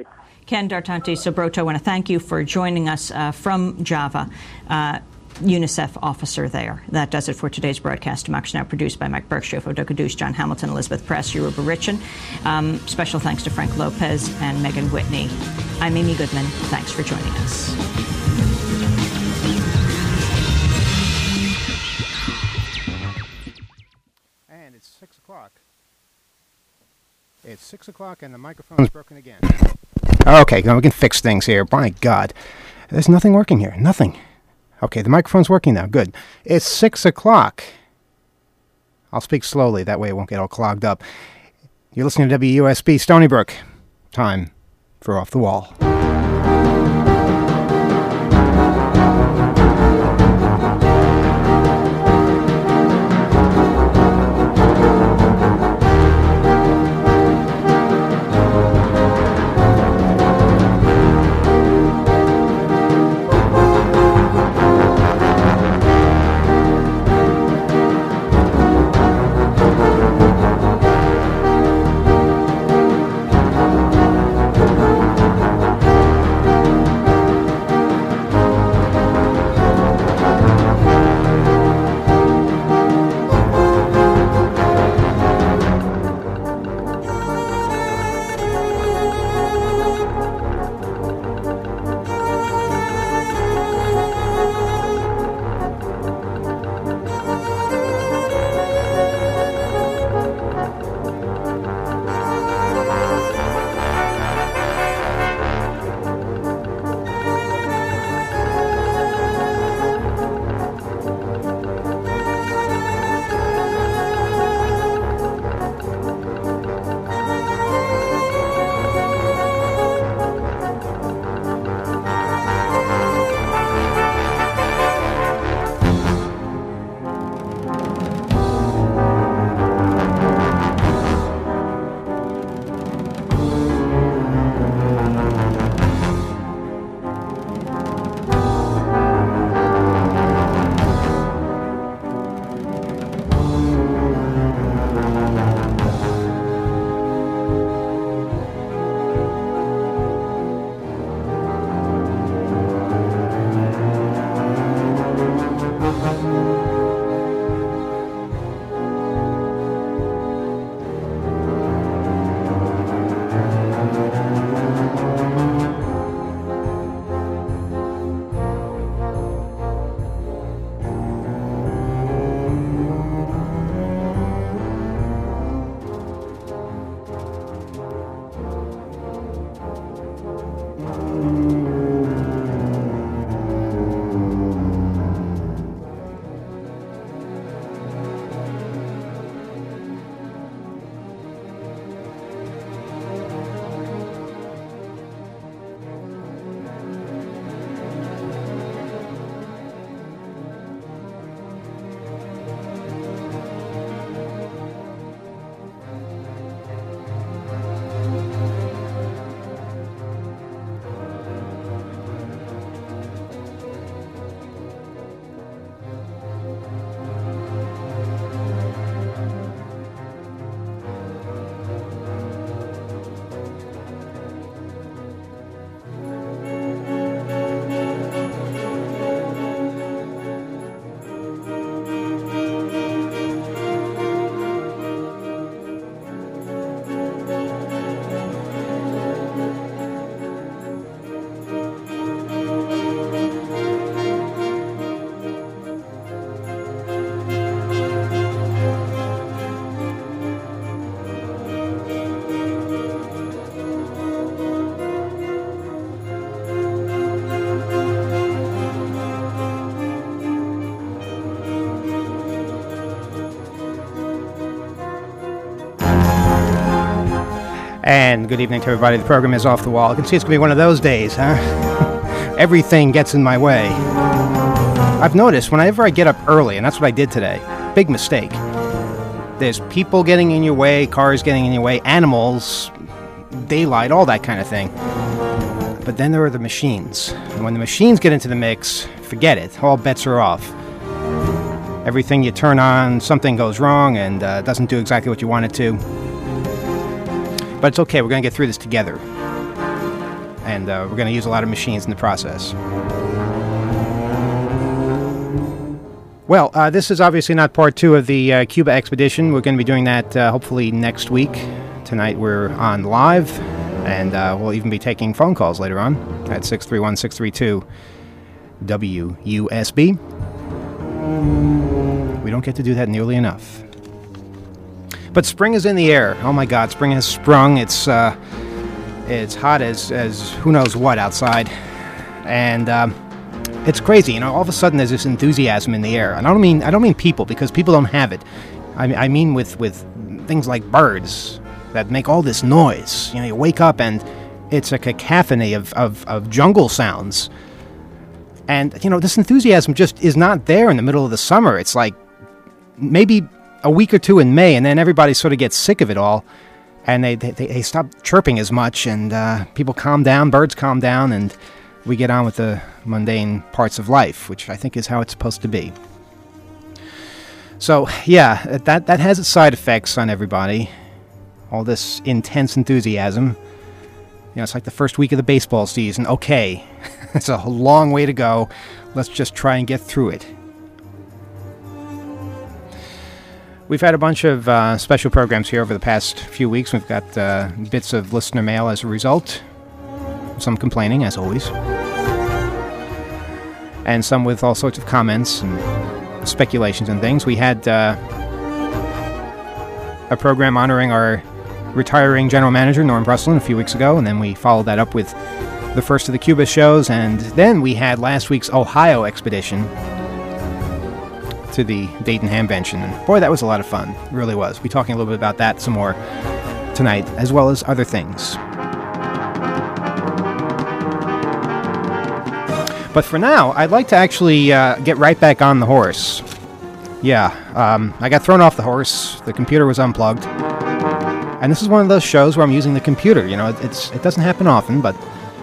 Dartanti. Ken Dartanti Sobroto, I want to thank you for joining us from Java, UNICEF officer there. That does it for today's broadcast. Democracy Now! Produced by Mike Berkshire, Odoka Duce, John Hamilton, Elizabeth Press, Yoruba Richin. Special thanks to Frank Lopez and Megan Whitney. I'm Amy Goodman. Thanks for joining us. And it's 6 o'clock. It's 6 o'clock and the microphone's broken again. Okay, now we can fix things here. My God. There's nothing working here. Nothing. Okay, the microphone's working now. Good. It's 6 o'clock. I'll speak slowly. That way it won't get all clogged up. You're listening to WUSB Stony Brook. Time for Off the Wall. And good evening to everybody. The program is Off the Wall. I can see it's going to be one of those days, huh? Everything gets in my way. I've noticed whenever I get up early, and that's what I did today, big mistake. There's people getting in your way, cars getting in your way, animals, daylight, all that kind of thing. But then there are the machines. And when the machines get into the mix, forget it. All bets are off. Everything you turn on, something goes wrong and doesn't do exactly what you want it to. But it's okay, we're going to get through this together. and we're going to use a lot of machines in the process. Well, this is obviously not part 2 of the Cuba expedition. We're going to be doing that hopefully next week. Tonight we're on live, and we'll even be taking phone calls later on at 631-632-WUSB. We don't get to do that nearly enough. But spring is in the air. Oh my God, spring has sprung. It's hot as who knows what outside, and it's crazy. You know, all of a sudden there's this enthusiasm in the air. And I don't mean people, because people don't have it. I mean with things like birds that make all this noise. You know, you wake up and it's a cacophony of jungle sounds. And, you know, this enthusiasm just is not there in the middle of the summer. It's like maybe a week or two in May, and then everybody sort of gets sick of it all, and they stop chirping as much, and people calm down, birds calm down, and we get on with the mundane parts of life, which I think is how it's supposed to be. So, yeah, that has its side effects on everybody. All this intense enthusiasm. You know, it's like the first week of the baseball season. Okay, it's a long way to go. Let's just try and get through it. We've had a bunch of special programs here over the past few weeks. We've got bits of listener mail as a result. Some complaining, as always. And some with all sorts of comments and speculations and things. We had a program honoring our retiring general manager, Norm Bruslin, a few weeks ago, and then we followed that up with the first of the Cuba shows, and then we had last week's Ohio expedition to the Dayton Hamvention, and boy, that was a lot of fun. It really was. We're talking a little bit about that some more tonight, as well as other things. But for now, I'd like to actually get right back on the horse. Yeah, I got thrown off the horse. The computer was unplugged. And this is one of those shows where I'm using the computer. You know, it doesn't happen often, but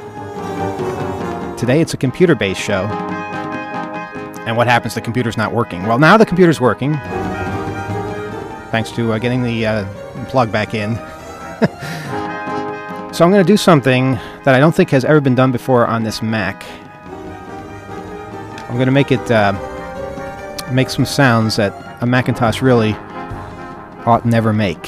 today it's a computer-based show. And what happens? The computer's not working. Well, now the computer's working, thanks to getting the plug back in. So I'm going to do something that I don't think has ever been done before on this Mac. I'm going to make it make some sounds that a Macintosh really ought never make.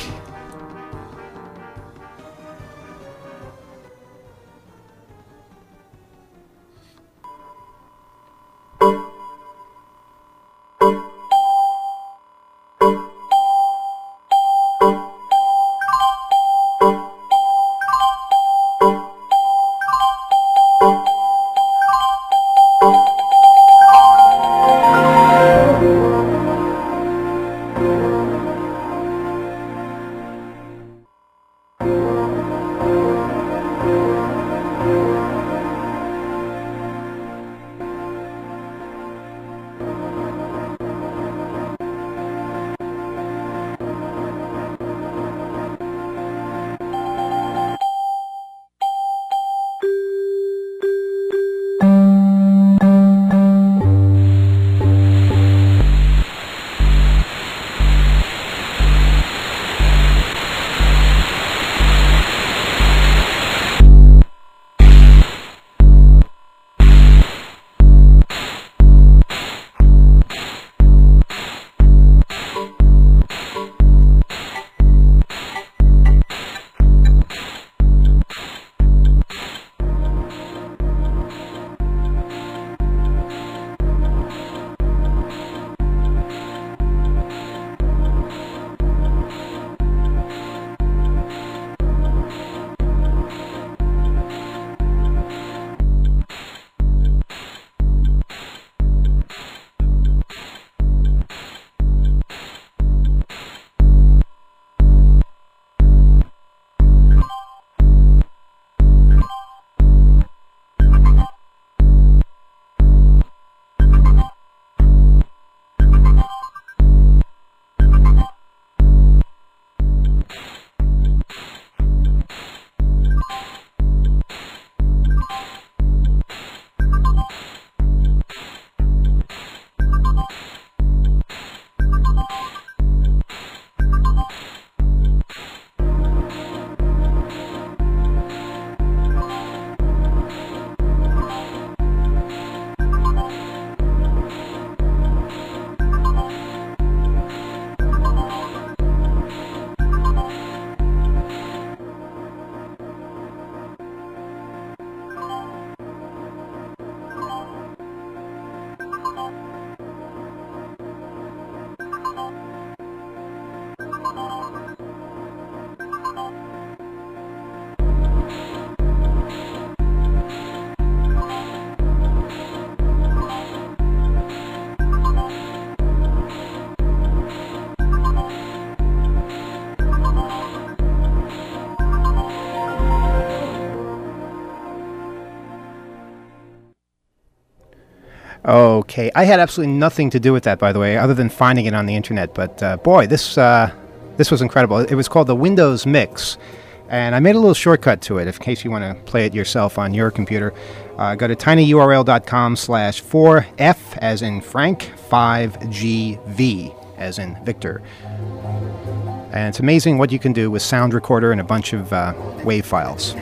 Okay, I had absolutely nothing to do with that, by the way, other than finding it on the internet. But boy, this was incredible. It was called the Windows Mix, and I made a little shortcut to it in case you want to play it yourself on your computer. Go to tinyurl.com/4F as in Frank, 5GV as in Victor. And it's amazing what you can do with Sound Recorder and a bunch of WAV files.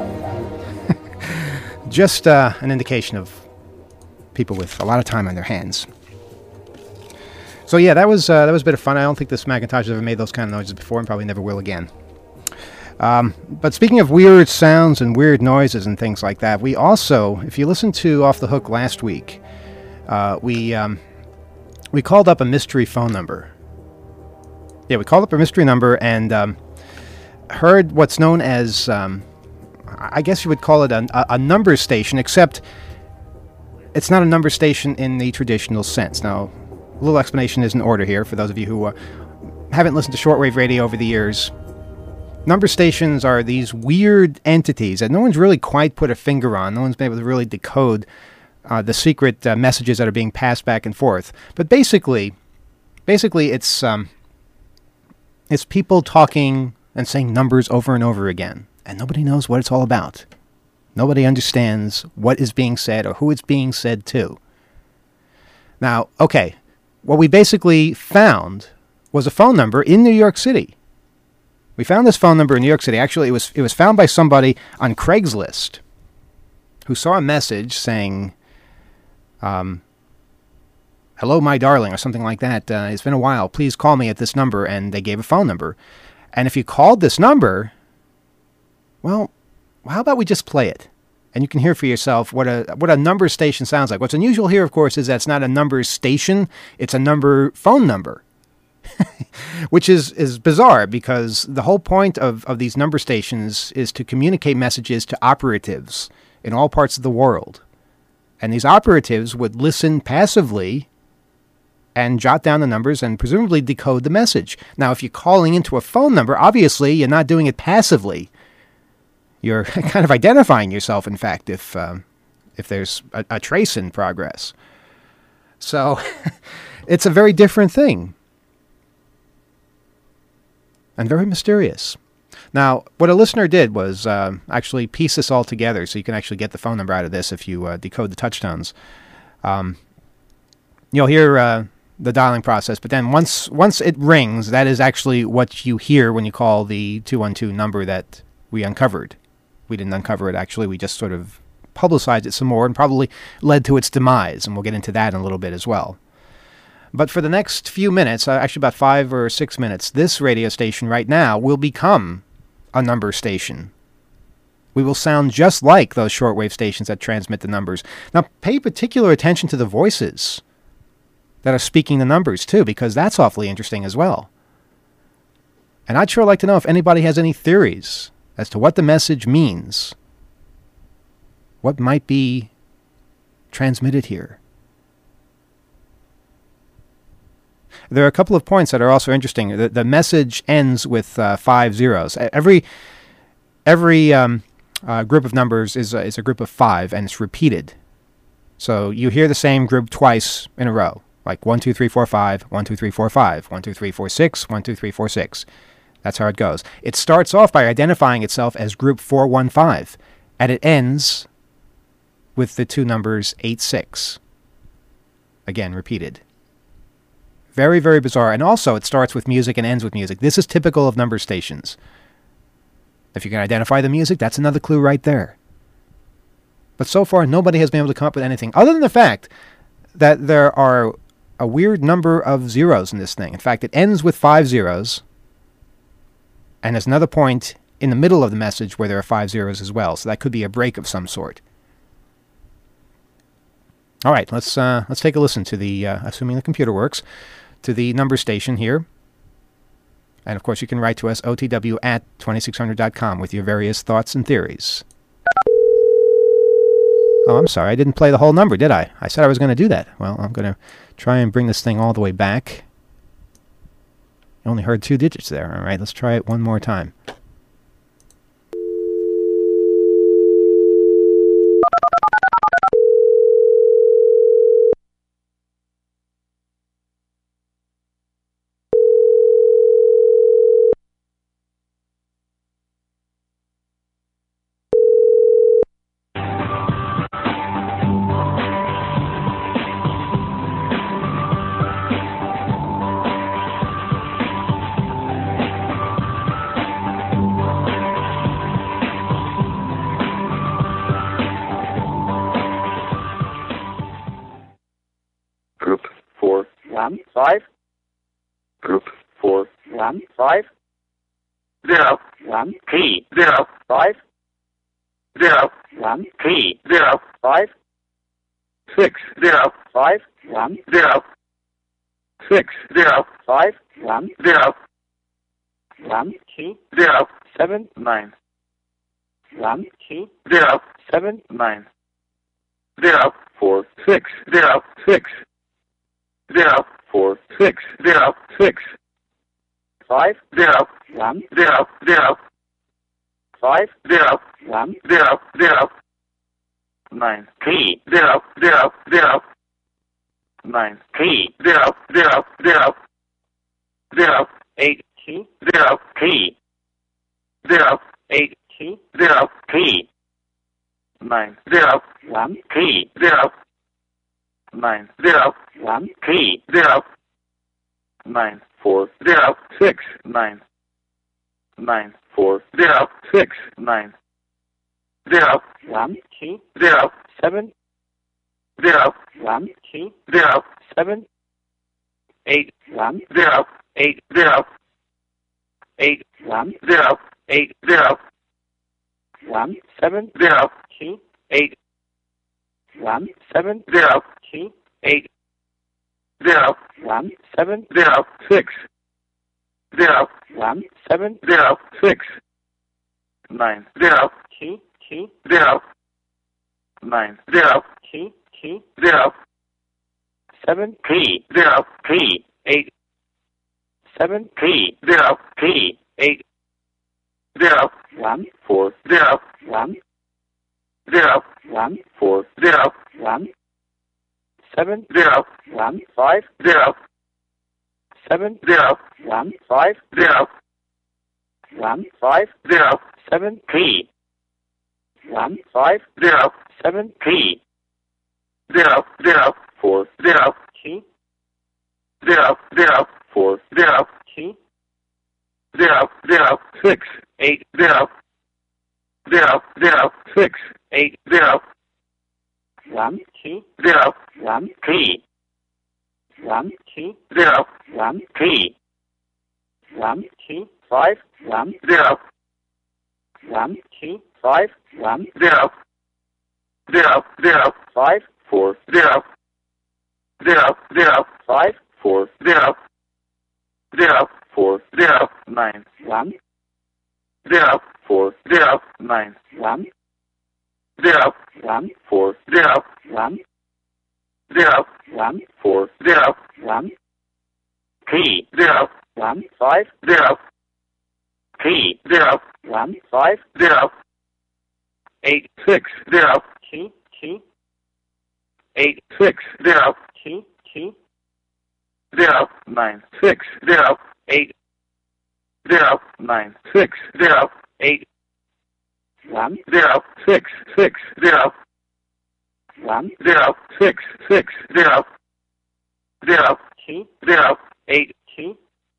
Just an indication of people with a lot of time on their hands. So yeah, that was a bit of fun. I don't think this Macintosh has ever made those kind of noises before, and probably never will again. But speaking of weird sounds and weird noises and things like that, we also, if you listened to Off the Hook last week, we called up a mystery phone number. Yeah, we called up a mystery number and heard what's known as, I guess you would call it a number station, except it's not a number station in the traditional sense. Now, a little explanation is in order here for those of you who haven't listened to shortwave radio over the years. Number stations are these weird entities that no one's really quite put a finger on. No one's been able to really decode the secret messages that are being passed back and forth. But basically it's people talking and saying numbers over and over again, and nobody knows what it's all about. Nobody understands what is being said or who it's being said to. Now, okay, what we basically found was a phone number in New York City. We found this phone number in New York City. Actually, it was found by somebody on Craigslist who saw a message saying, hello, my darling, or something like that. It's been a while. Please call me at this number. And they gave a phone number. And if you called this number, well, how about we just play it? And you can hear for yourself what a number station sounds like. What's unusual here, of course, is that it's not a number station. It's a phone number, which is bizarre because the whole point of these number stations is to communicate messages to operatives in all parts of the world. And these operatives would listen passively and jot down the numbers and presumably decode the message. Now, if you're calling into a phone number, obviously you're not doing it passively. You're kind of identifying yourself, in fact, if there's a trace in progress. So it's a very different thing. And very mysterious. Now, what a listener did was actually piece this all together so you can actually get the phone number out of this if you decode the touchtones. You'll hear the dialing process, but then once it rings, that is actually what you hear when you call the 212 number that we uncovered. We didn't uncover it, actually. We just sort of publicized it some more and probably led to its demise, and we'll get into that in a little bit as well. But for the next few minutes, actually about 5 or 6 minutes, this radio station right now will become a number station. We will sound just like those shortwave stations that transmit the numbers. Now, pay particular attention to the voices that are speaking the numbers, too, because that's awfully interesting as well. And I'd sure like to know if anybody has any theories as to what the message means. What might be transmitted here? There are a couple of points that are also interesting. The message ends with 5 zeros. Every group of numbers is a group of 5, and it's repeated. So you hear the same group twice in a row, like 1, 2, 3, 4, 5, 1, 2, 3, 4, 5, 1, 2, 3, 4, 6, 1, 2, 3, 4, 6. That's how it goes. It starts off by identifying itself as group 415, and it ends with the two numbers 8, 6. Again, repeated. Very, very bizarre. And also, it starts with music and ends with music. This is typical of number stations. If you can identify the music, that's another clue right there. But so far, nobody has been able to come up with anything, other than the fact that there are a weird number of zeros in this thing. In fact, it ends with 5 zeros, and there's another point in the middle of the message where there are 5 zeros as well. So that could be a break of some sort. All right, let's take a listen to the, assuming the computer works, to the number station here. And of course, you can write to us, otw@2600.com, with your various thoughts and theories. Oh, I'm sorry, I didn't play the whole number, did I? I said I was going to do that. Well, I'm going to try and bring this thing all the way back. I only heard 2 digits there. All right, let's try it one more time. 1 5 Group 4 1 5 0 1 P 0 5 0 1 P 0 5 6 0 5 1 0 6 0 5 1 0 1 2 0 7 9 1 2 0 7 9 0 4 6 0 6 0 4 6 0 6 5 0 1 0 0 5 0 1 0 0 9 P 0 0 0 9 P 0 0 0 0 8 2 0 P 0 8 2 0 P 9 0 1 P 0 9 0 1 P 0 9 4 0 6 9 9 4 0 6 9 0 1 2 0 7 0 1 2 0 7 8 1 0 8 0 8 1 0 8 0 1 7 0 2 8 1 7 0 2 8 0 1 7 0 6 0 1 7 0 6 9 0 2 2 0 9 0 2 2 0 7 P 0 P 8 7 P 0 P 8 0 1 4 0 1 0 1 4 0 1 7 0 1 5 0 7 0 1 5 0 1 5 0 7 P 1 5 0 7 P 0 0 4 0 2 0 0 4 0 2 0 0 6 8 0 0 0 6 8 0 1 2 0 1 P 1 2 0 1 P 1 2 5 1 0 1 2 5 1 0 0 0 5 4 0 0 0 5 4 0 0 4 0 9 1 0 4 0 9 1 0 1 4 0 1 0 1 4 0 1 P 0 1 5 0 P 0 1 5 0 8 6 0 2 2 8 6 0 2 2 0 9 6 0 8 0 9 6 0 8 1 0 6 6 0 1 0 6 6 0 0 2 0 8 2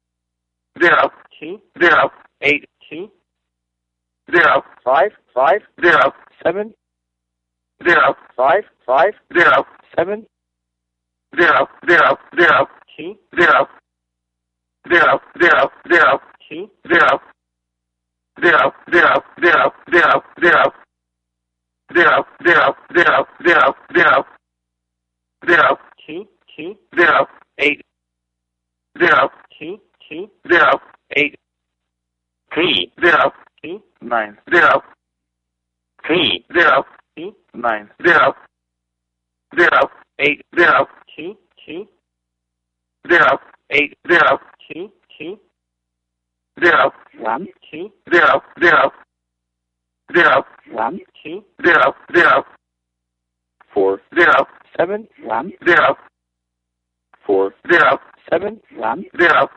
0 2 0 8 2 0 5 5 0 7 0 5 5 0 7 0 0 0 2 0 0 0 0 2 0 0 0 0 0 0 0 0 0 0 0 0 2 2 0 8 0 2 2 0 8 P 0 2 9 0 P 0 2 9 0 0 8 0 2 2 0 8 0 2 2 0 1 2 0 0 0 1 2 0 0 4 0 7 1 0 4 0 7 1 0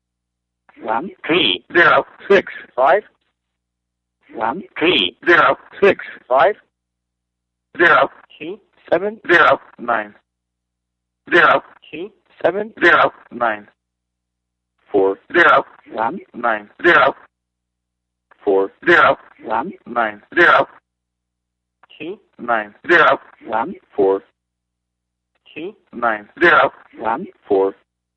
1 P 0 6 5 1 P 0 6 5 0 2 7 0 9 0 2 7 0 9 4 0 1 9 0 4 0 1 9 0 2 9 0 1 4 2 9 0 1 4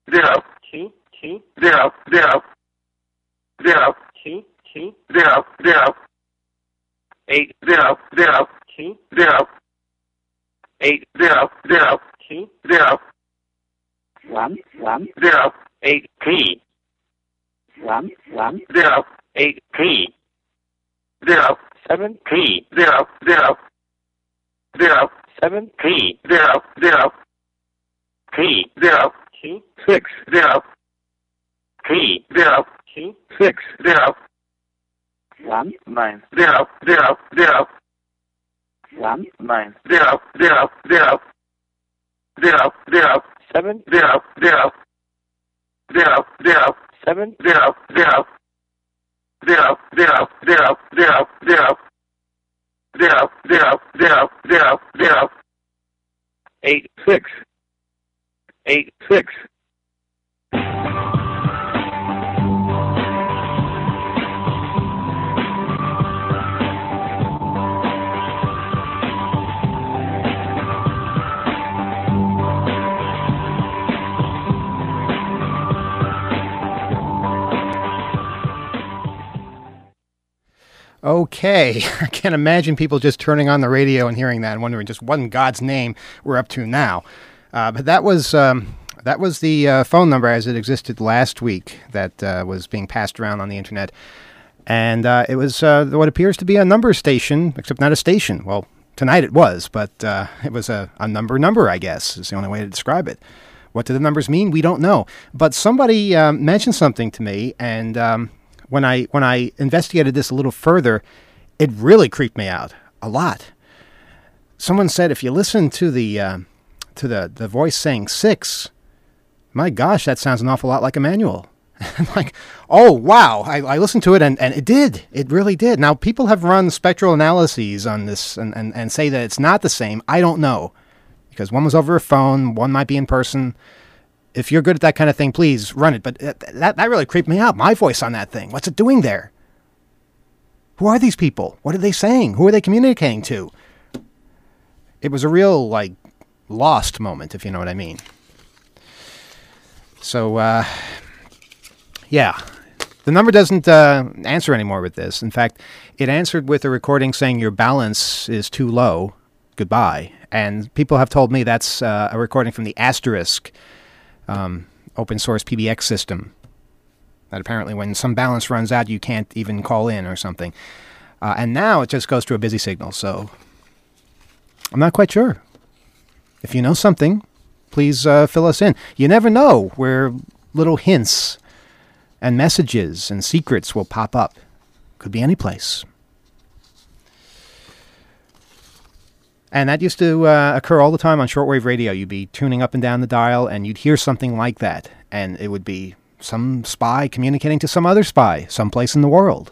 0 2 2 0 0 0 2 2 0 0 8 0 0 2 0 8 0 0 2 0 1 1 0 8 3 1 1 0 8 3 0 7 3 0 0 0 7 3 0 0 3 0 2 6 0 3 0 2 6 0 1 9 0 0 0 1 9 0 0 0 0 0 7 0 0 0 0 7 0 0 0 0 0 0 0 0 0 0 0 0 8 6 8 6 Okay, I can't imagine people just turning on the radio and hearing that and wondering just what in God's name we're up to now. But that was the phone number as it existed last week that was being passed around on the internet. And it was what appears to be a number station, except not a station. Well, tonight it was, but it was a number, I guess, is the only way to describe it. What do the numbers mean? We don't know. But somebody mentioned something to me, and when I investigated this a little further, it really creeped me out a lot. Someone said if you listen to the voice saying 6, my gosh, that sounds an awful lot like Emmanuel. I'm like, oh, wow. I listened to it, and it did. It really did. Now, people have run spectral analyses on this and say that it's not the same. I don't know, because one was over a phone, one might be in person. If you're good at that kind of thing, please run it. But that really creeped me out. My voice on that thing. What's it doing there? Who are these people? What are they saying? Who are they communicating to? It was a real, lost moment, if you know what I mean. So, yeah. The number doesn't answer anymore with this. In fact, it answered with a recording saying your balance is too low. Goodbye. And people have told me that's a recording from the Asterisk open source PBX system. That apparently when some balance runs out, you can't even call in or something. And now it just goes to a busy signal. So I'm not quite sure. If you know something, please fill us in. You never know where little hints and messages and secrets will pop up. Could be any place. And that used to occur all the time on shortwave radio. You'd be tuning up and down the dial, and you'd hear something like that. And it would be some spy communicating to some other spy, someplace in the world.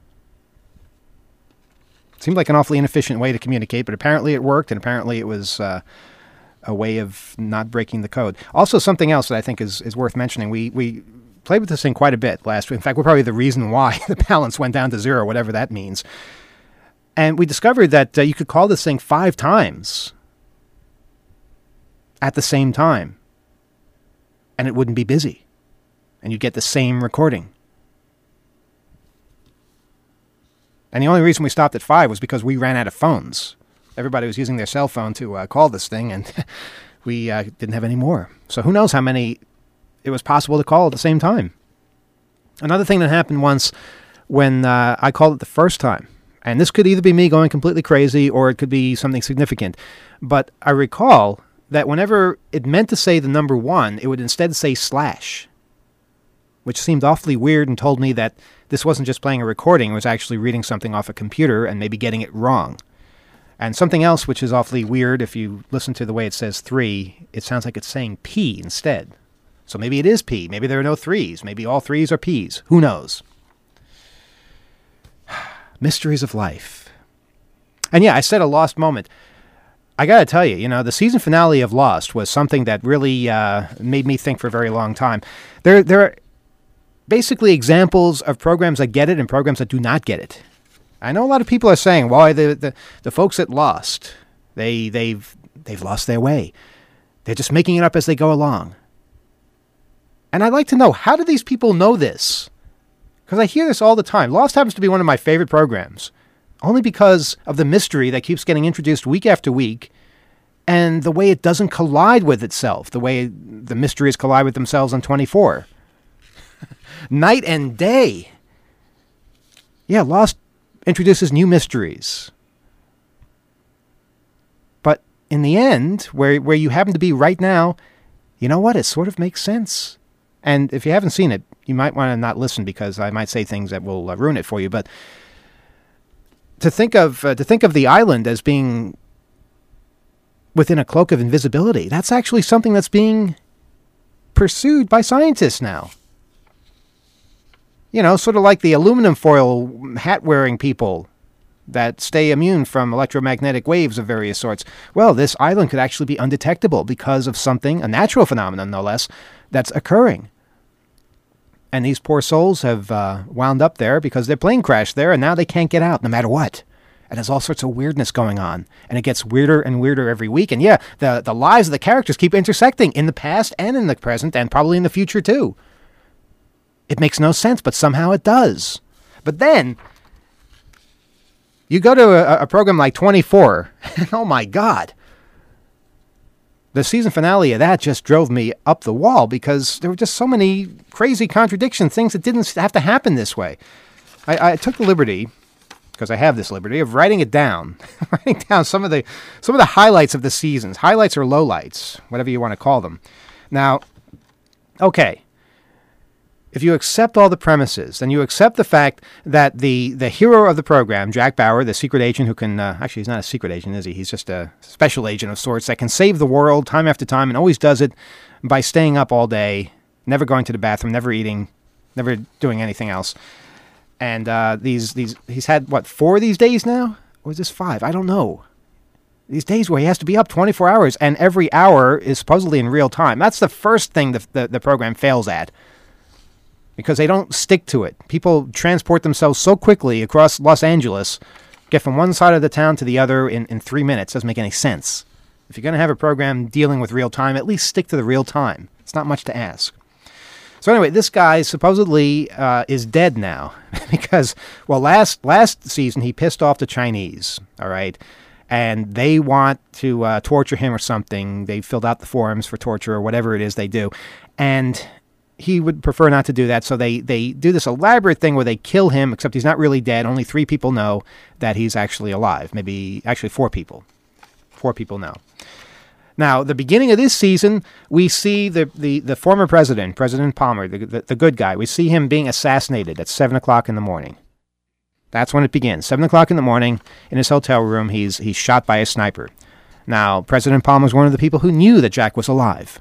It seemed like an awfully inefficient way to communicate, but apparently it worked, and apparently it was a way of not breaking the code. Also, something else that I think is worth mentioning. We played with this thing quite a bit last week. In fact, we're probably the reason why the balance went down to 0, whatever that means. And we discovered that you could call this thing 5 times at the same time, and it wouldn't be busy, and you'd get the same recording. And the only reason we stopped at 5 was because we ran out of phones. Everybody was using their cell phone to call this thing, and we didn't have any more. So who knows how many it was possible to call at the same time. Another thing that happened once when I called it the first time, and this could either be me going completely crazy or it could be something significant. But I recall that whenever it meant to say the number 1, it would instead say /, which seemed awfully weird and told me that this wasn't just playing a recording, it was actually reading something off a computer and maybe getting it wrong. And something else which is awfully weird, if you listen to the way it says 3, it sounds like it's saying P instead. So maybe it is P. Maybe there are no 3s. Maybe all 3s are Ps. Who knows? Mysteries of life. And yeah, I said a lost moment. I got to tell you, the season finale of Lost was something that really made me think for a very long time. There are basically examples of programs that get it and programs that do not get it. I know a lot of people are saying, "Why the folks at Lost, they've lost their way. They're just making it up as they go along." And I'd like to know, how do these people know this? Because I hear this all the time. Lost happens to be one of my favorite programs, only because of the mystery that keeps getting introduced week after week, and the way it doesn't collide with itself, the way the mysteries collide with themselves on 24. Night and day. Yeah, Lost introduces new mysteries. But in the end, where you happen to be right now, you know what? It sort of makes sense. And if you haven't seen it, you might want to not listen, because I might say things that will ruin it for you. But to think of the island as being within a cloak of invisibility, that's actually something that's being pursued by scientists now. You know, sort of like the aluminum foil hat-wearing people that stay immune from electromagnetic waves of various sorts. Well, this island could actually be undetectable because of something, a natural phenomenon no less, that's occurring. And these poor souls have wound up there because their plane crashed there, and now they can't get out no matter what. And there's all sorts of weirdness going on. And it gets weirder and weirder every week. And yeah, the lives of the characters keep intersecting in the past and in the present and probably in the future too. It makes no sense, but somehow it does. But then you go to a program like 24, and oh my God, the season finale of that just drove me up the wall, because there were just so many crazy contradictions, things that didn't have to happen this way. I took the liberty, because I have this liberty, of writing it down, writing down some of the highlights of the seasons. Highlights or lowlights, whatever you want to call them. Now, okay, if you accept all the premises, and you accept the fact that the hero of the program, Jack Bauer, the secret agent who can, actually he's not a secret agent, is he? He's just a special agent of sorts that can save the world time after time, and always does it by staying up all day, never going to the bathroom, never eating, never doing anything else. And he's had, 4 of these days now? Or is this 5? I don't know. These days where he has to be up 24 hours, and every hour is supposedly in real time. That's the first thing the program fails at, because they don't stick to it. People transport themselves so quickly across Los Angeles, get from one side of the town to the other in 3 minutes. Doesn't make any sense. If you're going to have a program dealing with real time, at least stick to the real time. It's not much to ask. So anyway, this guy supposedly is dead now because, well, last season he pissed off the Chinese, all right? And they want to torture him or something. They filled out the forms for torture or whatever it is they do. And he would prefer not to do that, so they do this elaborate thing where they kill him, except he's not really dead. Only 3 people know that he's actually alive. Maybe, actually 4 people. 4 people know. Now, the beginning of this season, we see the former president, President Palmer, the good guy. We see him being assassinated at 7 o'clock in the morning. That's when it begins. 7 o'clock in the morning, in his hotel room, he's shot by a sniper. Now, President Palmer was one of the people who knew that Jack was alive.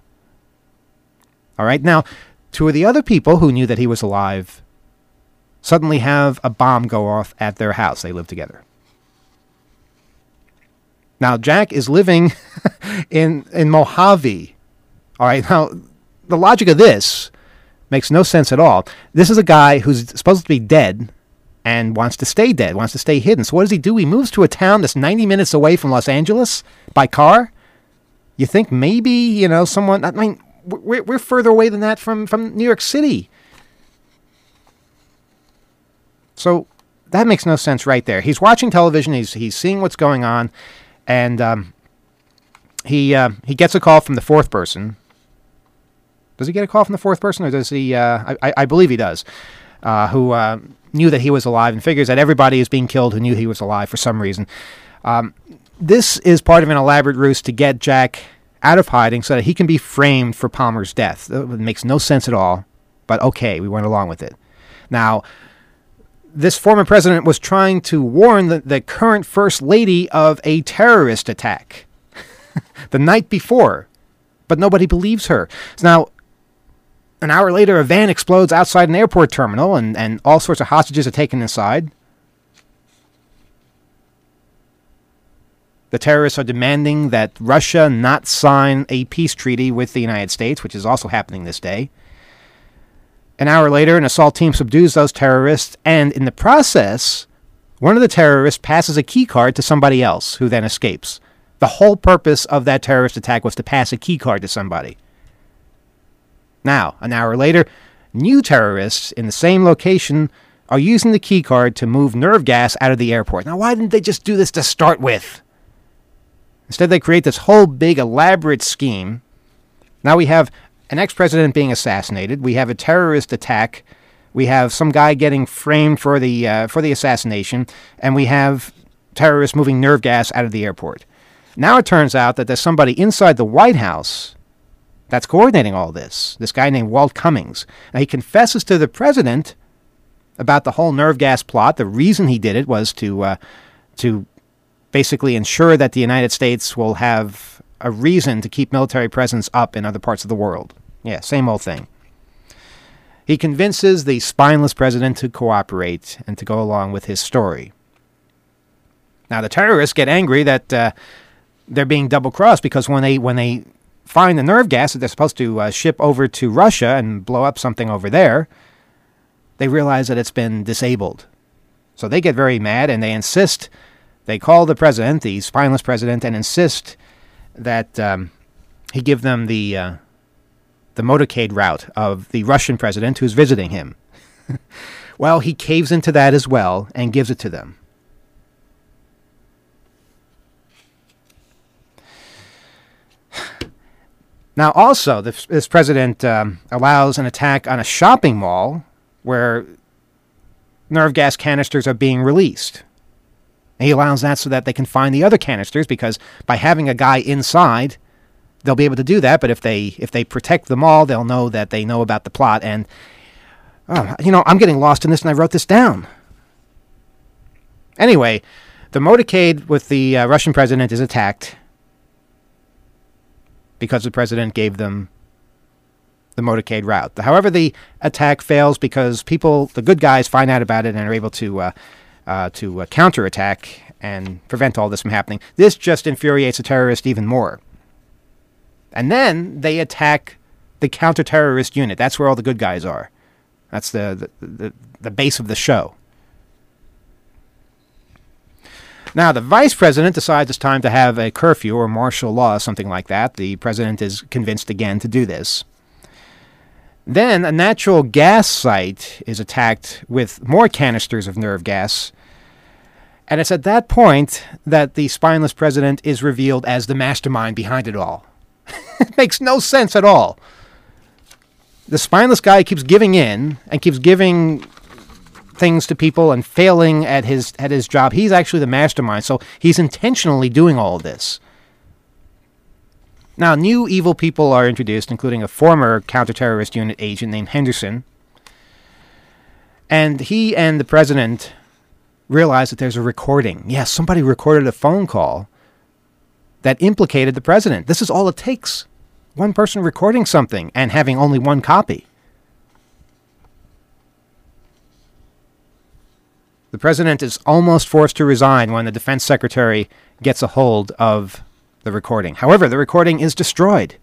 All right, now, 2 of the other people who knew that he was alive suddenly have a bomb go off at their house. They live together. Now, Jack is living in Mojave. All right, now, the logic of this makes no sense at all. This is a guy who's supposed to be dead and wants to stay dead, wants to stay hidden. So what does he do? He moves to a town that's 90 minutes away from Los Angeles by car. You think maybe, someone... I mean, we're further away than that from New York City. So that makes no sense right there. He's watching television. He's seeing what's going on. And he gets a call from the 4th person. Does he get a call from the 4th person, or does he? I believe he does. Who knew that he was alive and figures that everybody is being killed who knew he was alive for some reason. This is part of an elaborate ruse to get Jack out of hiding so that he can be framed for Palmer's death. It makes no sense at all, but okay, we went along with it. Now, this former president was trying to warn the current first lady of a terrorist attack the night before, but nobody believes her. So now, an hour later, a van explodes outside an airport terminal, and all sorts of hostages are taken inside. The terrorists are demanding that Russia not sign a peace treaty with the United States, which is also happening this day. An hour later, an assault team subdues those terrorists, and in the process, one of the terrorists passes a key card to somebody else, who then escapes. The whole purpose of that terrorist attack was to pass a key card to somebody. Now, an hour later, new terrorists in the same location are using the key card to move nerve gas out of the airport. Now, why didn't they just do this to start with? Instead, they create this whole big, elaborate scheme. Now we have an ex-president being assassinated. We have a terrorist attack. We have some guy getting framed for the assassination. And we have terrorists moving nerve gas out of the airport. Now it turns out that there's somebody inside the White House that's coordinating all this. This guy named Walt Cummings. Now, he confesses to the president about the whole nerve gas plot. The reason he did it was to basically ensure that the United States will have a reason to keep military presence up in other parts of the world. Yeah, same old thing. He convinces the spineless president to cooperate and to go along with his story. Now, the terrorists get angry that they're being double-crossed because when they find the nerve gas that they're supposed to ship over to Russia and blow up something over there, they realize that it's been disabled. So they get very mad and they insist, they call the president, the spineless president, and insist that he give them the motorcade route of the Russian president who's visiting him. Well, he caves into that as well and gives it to them. Now, also, this president allows an attack on a shopping mall where nerve gas canisters are being released. And he allows that so that they can find the other canisters, because by having a guy inside, they'll be able to do that. But if they protect the mall, they'll know that they know about the plot. And, I'm getting lost in this, and I wrote this down. Anyway, the motorcade with the Russian president is attacked because the president gave them the motorcade route. However, the attack fails because the good guys, find out about it and are able to counterattack and prevent all this from happening. This just infuriates the terrorist even more. And then they attack the counter-terrorist unit. That's where all the good guys are. That's the base of the show. Now, the vice president decides it's time to have a curfew or martial law, something like that. The president is convinced again to do this. Then a natural gas site is attacked with more canisters of nerve gas. And it's at that point that the spineless president is revealed as the mastermind behind it all. It makes no sense at all. The spineless guy keeps giving in and keeps giving things to people and failing at his job. He's actually the mastermind, so he's intentionally doing all of this. Now, new evil people are introduced, including a former counter-terrorist unit agent named Henderson. And he and the president realize that there's a recording. Yes, somebody recorded a phone call that implicated the president. This is all it takes. One person recording something and having only one copy. The president is almost forced to resign when the defense secretary gets a hold of the recording. However, the recording is destroyed.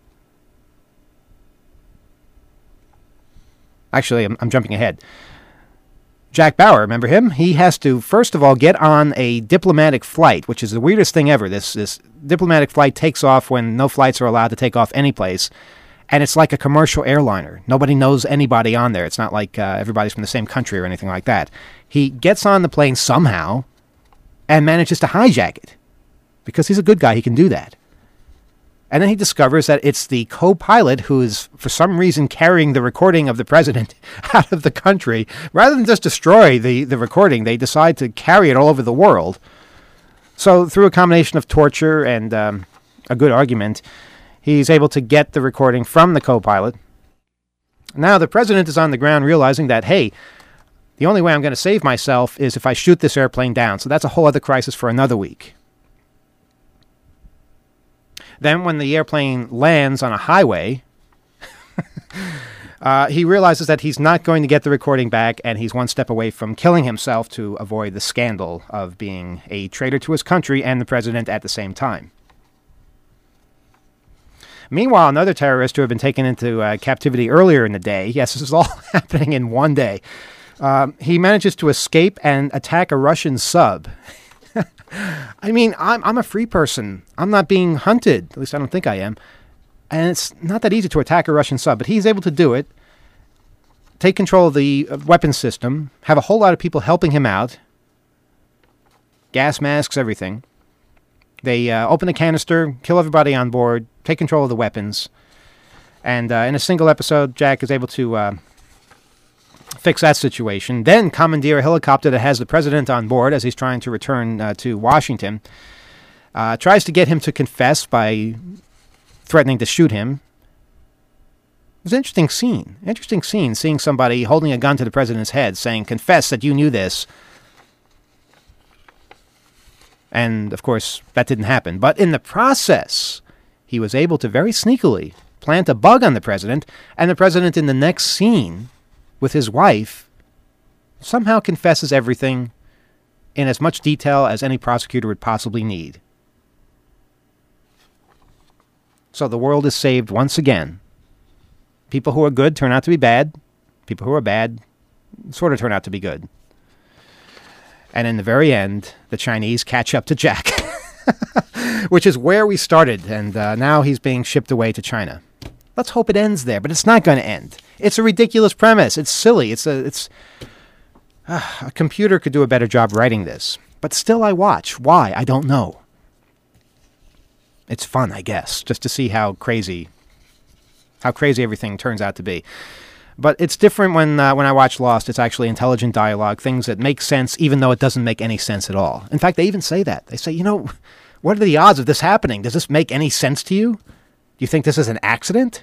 Actually, I'm jumping ahead. Jack Bauer, remember him? He has to, first of all, get on a diplomatic flight, which is the weirdest thing ever. This diplomatic flight takes off when no flights are allowed to take off any place. And it's like a commercial airliner. Nobody knows anybody on there. It's not like everybody's from the same country or anything like that. He gets on the plane somehow and manages to hijack it. Because he's a good guy, he can do that. And then he discovers that it's the co-pilot who is, for some reason, carrying the recording of the president out of the country. Rather than just destroy the recording, they decide to carry it all over the world. So through a combination of torture and a good argument, he's able to get the recording from the co-pilot. Now the president is on the ground realizing that, hey, the only way I'm going to save myself is if I shoot this airplane down. So that's a whole other crisis for another week. Then when the airplane lands on a highway, he realizes that he's not going to get the recording back, and he's one step away from killing himself to avoid the scandal of being a traitor to his country and the president at the same time. Meanwhile, another terrorist who had been taken into captivity earlier in the day, yes, this is all happening in one day, he manages to escape and attack a Russian sub. I mean, I'm a free person. I'm not being hunted. At least I don't think I am. And it's not that easy to attack a Russian sub, but he's able to do it, take control of the weapons system, have a whole lot of people helping him out, gas masks, everything. They open the canister, kill everybody on board, take control of the weapons, and in a single episode, Jack is able to fix that situation, then commandeer a helicopter that has the president on board as he's trying to return to Washington, tries to get him to confess by threatening to shoot him. It was an interesting scene, seeing somebody holding a gun to the president's head saying, confess that you knew this. And, of course, that didn't happen. But in the process, he was able to very sneakily plant a bug on the president, and the president in the next scene with his wife somehow confesses everything in as much detail as any prosecutor would possibly need. So the world is saved once again. People who are good turn out to be bad. People who are bad sort of turn out to be good. And in the very end, the Chinese catch up to Jack, which is where we started, and now he's being shipped away to China. Let's hope it ends there, but it's not going to end. It's a ridiculous premise. It's silly. A computer could do a better job writing this. But still I watch. Why? I don't know. It's fun, I guess, just to see how crazy everything turns out to be. But it's different when I watch Lost. It's actually intelligent dialogue, things that make sense, even though it doesn't make any sense at all. In fact, they even say that. They say, what are the odds of this happening? Does this make any sense to you? Do you think this is an accident?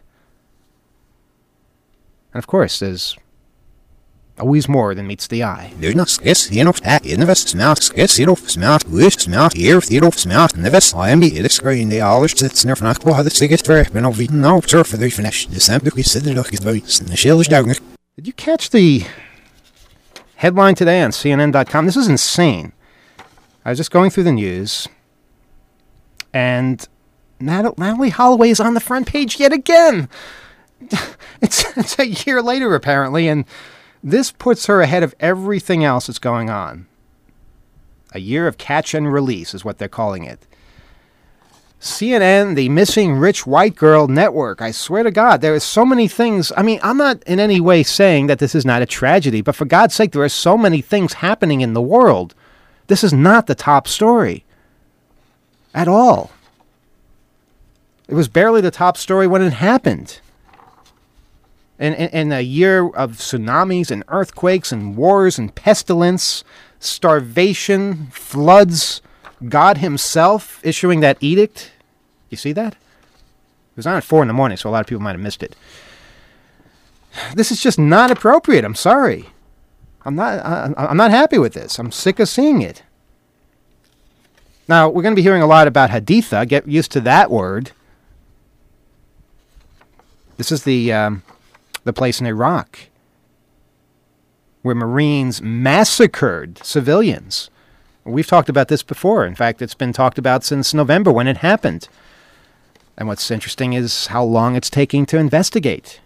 And of course, there's always more than meets the eye. There's not skis, invest smart skis, smart wish, smart ear, smart invest. I am the screen, the hours that's never not what the ticket for, when I've eaten no turf for the finish. The sample we said the look is very, the shell is down. Did you catch the headline today on CNN.com? This is insane. I was just going through the news, and Natalie Holloway is on the front page yet again. It's a year later, apparently, and this puts her ahead of everything else that's going on. A year of catch and release is what they're calling it. CNN, the missing rich white girl network. I swear to God, there are so many things. I mean, I'm not in any way saying that this is not a tragedy, but for God's sake, there are so many things happening in the world. This is not the top story at all. It was barely the top story when it happened. In a year of tsunamis and earthquakes and wars and pestilence, starvation, floods, God himself issuing that edict. You see that? It was on at 4 a.m, so a lot of people might have missed it. This is just not appropriate. I'm sorry. I'm not happy with this. I'm sick of seeing it. Now, we're going to be hearing a lot about Haditha. Get used to that word. This is the place in Iraq where Marines massacred civilians. We've talked about this before. In fact, it's been talked about since November when it happened. And what's interesting is how long it's taking to investigate.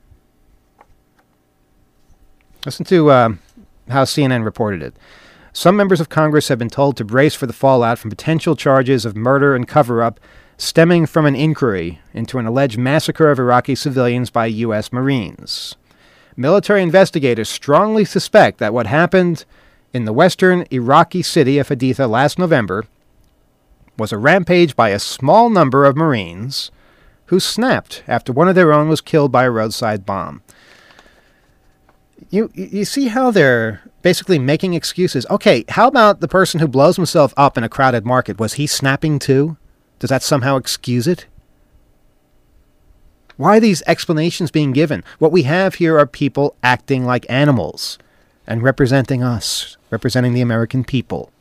Listen to how CNN reported it. Some members of Congress have been told to brace for the fallout from potential charges of murder and cover-up stemming from an inquiry into an alleged massacre of Iraqi civilians by U.S. Marines. Military investigators strongly suspect that what happened in the western Iraqi city of Haditha last November was a rampage by a small number of Marines who snapped after one of their own was killed by a roadside bomb. You see how they're basically making excuses. Okay, how about the person who blows himself up in a crowded market? Was he snapping too? Does that somehow excuse it? Why are these explanations being given? What we have here are people acting like animals and representing us, representing the American people.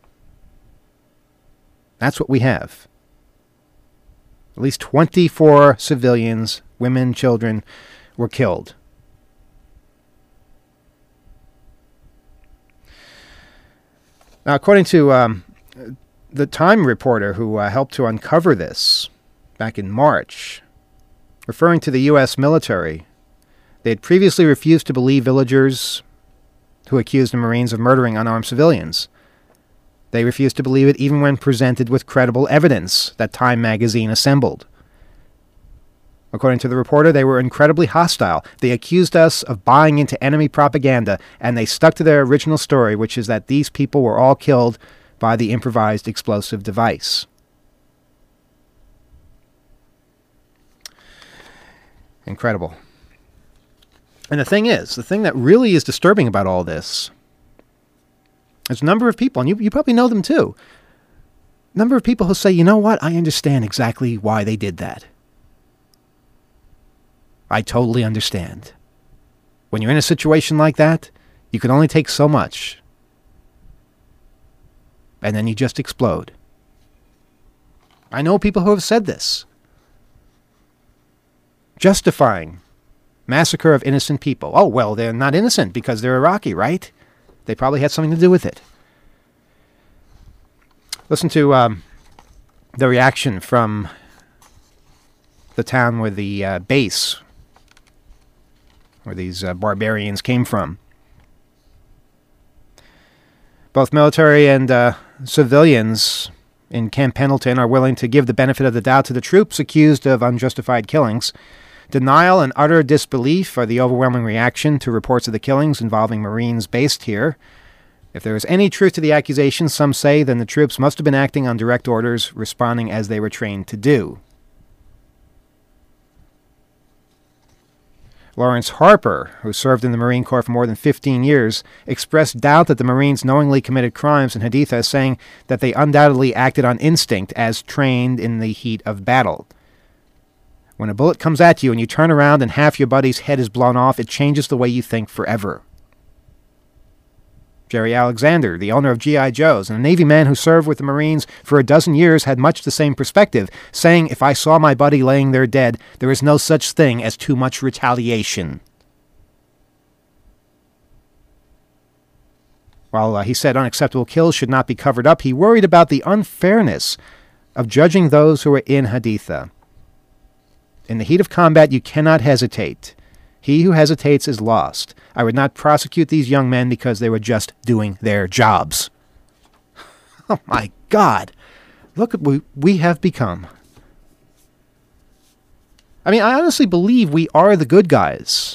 That's what we have. At least 24 civilians, women, children, were killed. Now, according to the Time reporter who helped to uncover this back in March, referring to the U.S. military, they had previously refused to believe villagers who accused the Marines of murdering unarmed civilians. They refused to believe it even when presented with credible evidence that Time magazine assembled. According to the reporter, they were incredibly hostile. They accused us of buying into enemy propaganda, and they stuck to their original story, which is that these people were all killed by the improvised explosive device. Incredible. And the thing that really is disturbing about all this, there's a number of people, and you probably know them too, a number of people who say, you know what, I understand exactly why they did that. I totally understand. When you're in a situation like that, you can only take so much. And then you just explode. I know people who have said this. Justifying massacre of innocent people. Oh, well, they're not innocent because they're Iraqi, right? They probably had something to do with it. Listen to the reaction from the town where the base, where these barbarians came from. Both military and civilians in Camp Pendleton are willing to give the benefit of the doubt to the troops accused of unjustified killings. Denial and utter disbelief are the overwhelming reaction to reports of the killings involving Marines based here. If there is any truth to the accusations, some say, then the troops must have been acting on direct orders, responding as they were trained to do. Lawrence Harper, who served in the Marine Corps for more than 15 years, expressed doubt that the Marines knowingly committed crimes in Haditha, saying that they undoubtedly acted on instinct as trained in the heat of battle. When a bullet comes at you and you turn around and half your buddy's head is blown off, it changes the way you think forever. Jerry Alexander, the owner of G.I. Joe's and a Navy man who served with the Marines for a dozen years, had much the same perspective, saying, if I saw my buddy laying there dead, there is no such thing as too much retaliation. While he said unacceptable kills should not be covered up, he worried about the unfairness of judging those who were in Haditha. In the heat of combat, you cannot hesitate. He who hesitates is lost. I would not prosecute these young men because they were just doing their jobs. Oh my God. Look at what we have become. I mean, I honestly believe we are the good guys.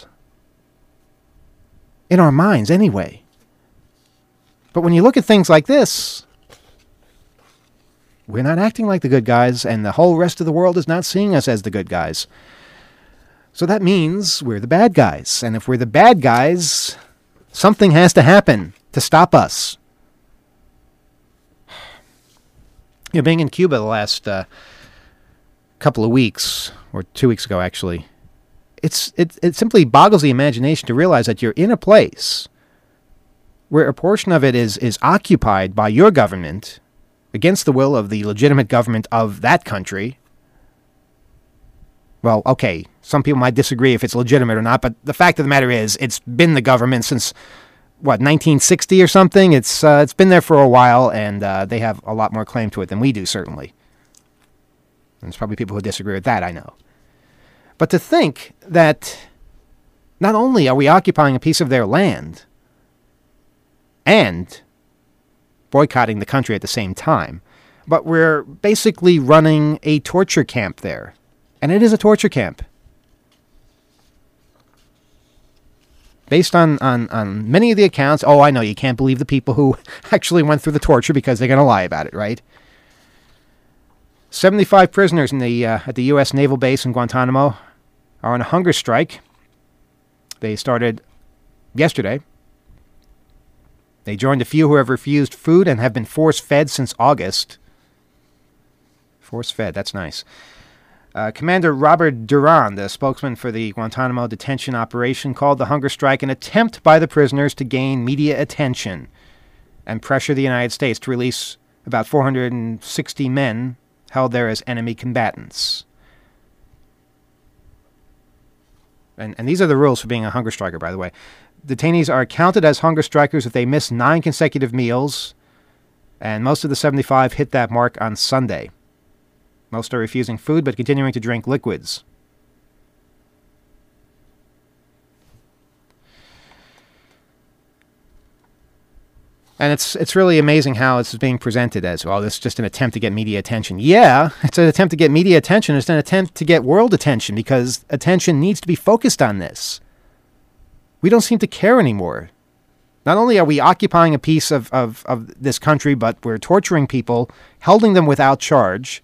In our minds, anyway. But when you look at things like this, we're not acting like the good guys, and the whole rest of the world is not seeing us as the good guys. So that means we're the bad guys. And if we're the bad guys, something has to happen to stop us. You know, being in Cuba the last couple of weeks, or 2 weeks ago actually, it simply boggles the imagination to realize that you're in a place where a portion of it is occupied by your government against the will of the legitimate government of that country. Well, okay, some people might disagree if it's legitimate or not, but the fact of the matter is, it's been the government since, 1960 or something? It's been there for a while, and they have a lot more claim to it than we do, certainly. And there's probably people who disagree with that, I know. But to think that not only are we occupying a piece of their land and boycotting the country at the same time, but we're basically running a torture camp there. And it is a torture camp. Based on many of the accounts, oh, I know, you can't believe the people who actually went through the torture because they're going to lie about it, right? 75 prisoners in at the U.S. Naval Base in Guantanamo are on a hunger strike. They started yesterday. They joined a few who have refused food and have been force-fed since August. Force-fed, that's nice. Commander Robert Duran, the spokesman for the Guantanamo detention operation, called the hunger strike an attempt by the prisoners to gain media attention and pressure the United States to release about 460 men held there as enemy combatants. And these are the rules for being a hunger striker, by the way. Detainees are counted as hunger strikers if they miss 9 consecutive meals, and most of the 75 hit that mark on Sunday. Most are refusing food but continuing to drink liquids. And it's really amazing how it's being presented as, well, this is just an attempt to get media attention. Yeah, it's an attempt to get media attention. It's an attempt to get world attention because attention needs to be focused on this. We don't seem to care anymore. Not only are we occupying a piece of this country, but we're torturing people, holding them without charge.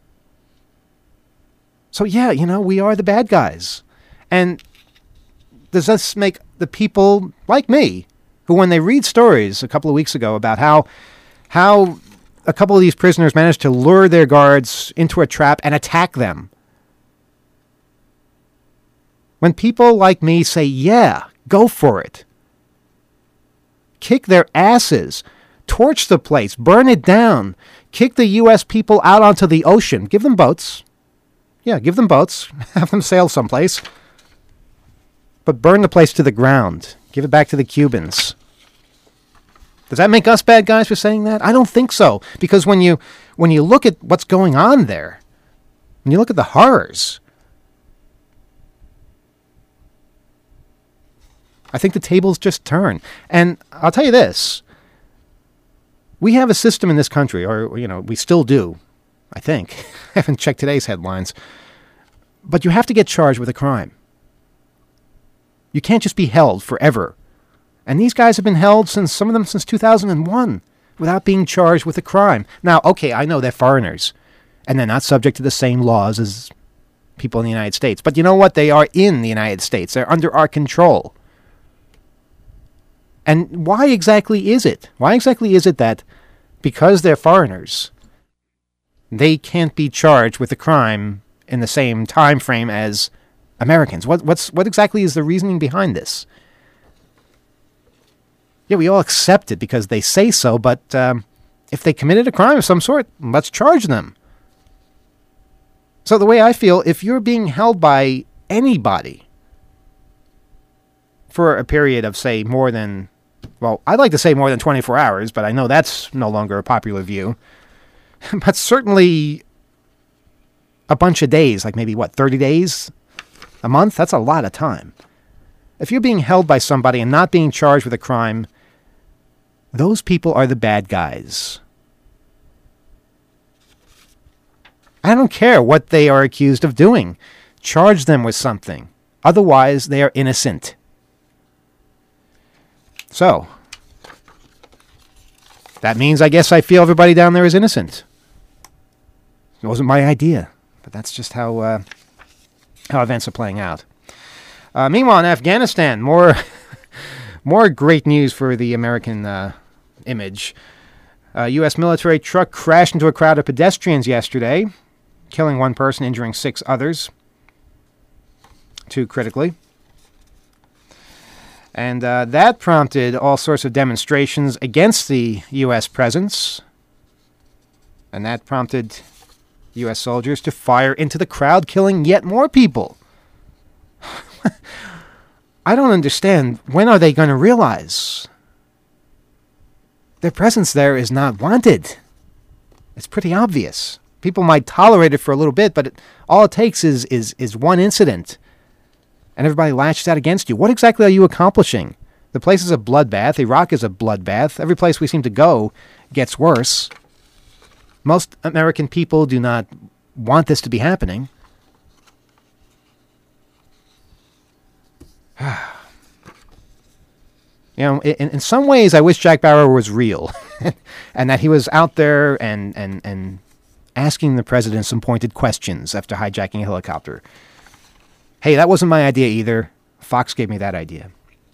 So yeah, we are the bad guys. And does this make the people like me, who when they read stories a couple of weeks ago about how a couple of these prisoners managed to lure their guards into a trap and attack them. When people like me say, yeah, go for it. Kick their asses. Torch the place. Burn it down. Kick the U.S. people out onto the ocean. Give them boats. Yeah, give them boats. Have them sail someplace. But burn the place to the ground. Give it back to the Cubans. Does that make us bad guys for saying that? I don't think so. Because when you look at what's going on there, when you look at the horrors, I think the tables just turn. And I'll tell you this. We have a system in this country, or, we still do, I think. I haven't checked today's headlines. But you have to get charged with a crime. You can't just be held forever. And these guys have been held, some of them since 2001, without being charged with a crime. Now, okay, I know they're foreigners, and they're not subject to the same laws as people in the United States. But you know what? They are in the United States. They're under our control. And why exactly is it? Why exactly is it that because they're foreigners, they can't be charged with a crime in the same time frame as Americans? What exactly is the reasoning behind this? Yeah, we all accept it because they say so, but if they committed a crime of some sort, let's charge them. So the way I feel, if you're being held by anybody for a period of, say, more than, well, I'd like to say more than 24 hours, but I know that's no longer a popular view. But certainly a bunch of days, like maybe, 30 days? A month? That's a lot of time. If you're being held by somebody and not being charged with a crime, those people are the bad guys. I don't care what they are accused of doing. Charge them with something. Otherwise, they are innocent. So, that means I guess I feel everybody down there is innocent. It wasn't my idea, but that's just how events are playing out. Meanwhile, in Afghanistan, more great news for the American image. A U.S. military truck crashed into a crowd of pedestrians yesterday, killing one person, injuring 6 others, 2 critically. And that prompted all sorts of demonstrations against the U.S. presence. And that prompted U.S. soldiers to fire into the crowd, killing yet more people. I don't understand. When are they going to realize their presence there is not wanted? It's pretty obvious. People might tolerate it for a little bit, but all it takes is one incident, and everybody lashes out against you. What exactly are you accomplishing? The place is a bloodbath. Iraq is a bloodbath. Every place we seem to go gets worse. Most American people do not want this to be happening. In some ways, I wish Jack Bauer was real, and that he was out there and asking the president some pointed questions after hijacking a helicopter. Hey, that wasn't my idea either. Fox gave me that idea.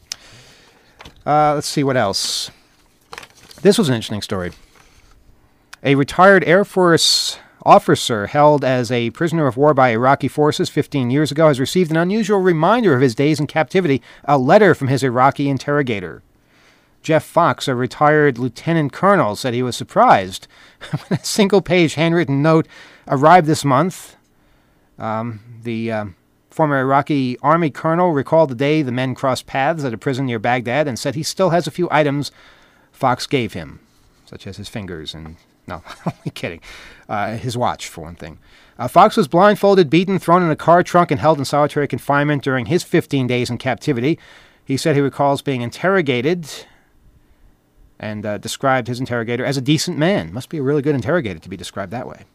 Let's see what else. This was an interesting story. A retired Air Force officer held as a prisoner of war by Iraqi forces 15 years ago has received an unusual reminder of his days in captivity, a letter from his Iraqi interrogator. Jeff Fox, a retired lieutenant colonel, said he was surprised when a single-page handwritten note arrived this month. The former Iraqi army colonel recalled the day the men crossed paths at a prison near Baghdad and said he still has a few items Fox gave him, such as his fingers and... No, only kidding. His watch, for one thing. Fox was blindfolded, beaten, thrown in a car trunk, and held in solitary confinement during his 15 days in captivity. He said he recalls being interrogated and described his interrogator as a decent man. Must be a really good interrogator to be described that way.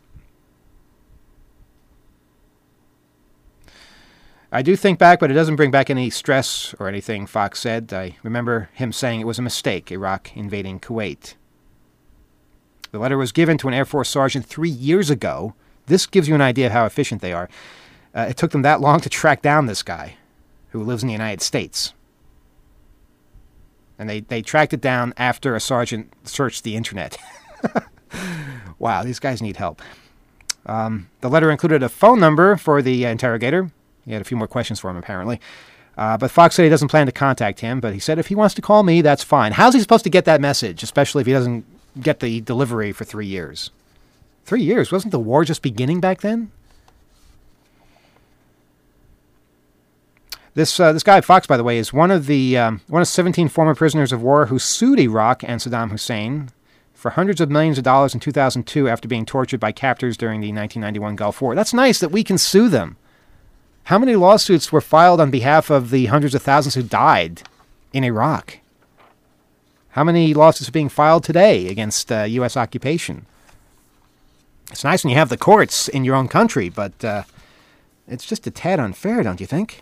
I do think back, but it doesn't bring back any stress or anything, Fox said. I remember him saying it was a mistake, Iraq invading Kuwait. The letter was given to an Air Force sergeant 3 years ago. This gives you an idea of how efficient they are. It took them that long to track down this guy who lives in the United States. And they tracked it down after a sergeant searched the internet. Wow, these guys need help. The letter included a phone number for the interrogator. He had a few more questions for him, apparently. But Fox said he doesn't plan to contact him, but he said if he wants to call me, that's fine. How's he supposed to get that message, especially if he doesn't get the delivery for 3 years? 3 years? Wasn't the war just beginning back then? This guy, Fox, by the way, is one of 17 former prisoners of war who sued Iraq and Saddam Hussein for hundreds of millions of dollars in 2002 after being tortured by captors during the 1991 Gulf War. That's nice that we can sue them. How many lawsuits were filed on behalf of the hundreds of thousands who died in Iraq? How many lawsuits are being filed today against U.S. occupation? It's nice when you have the courts in your own country, but it's just a tad unfair, don't you think?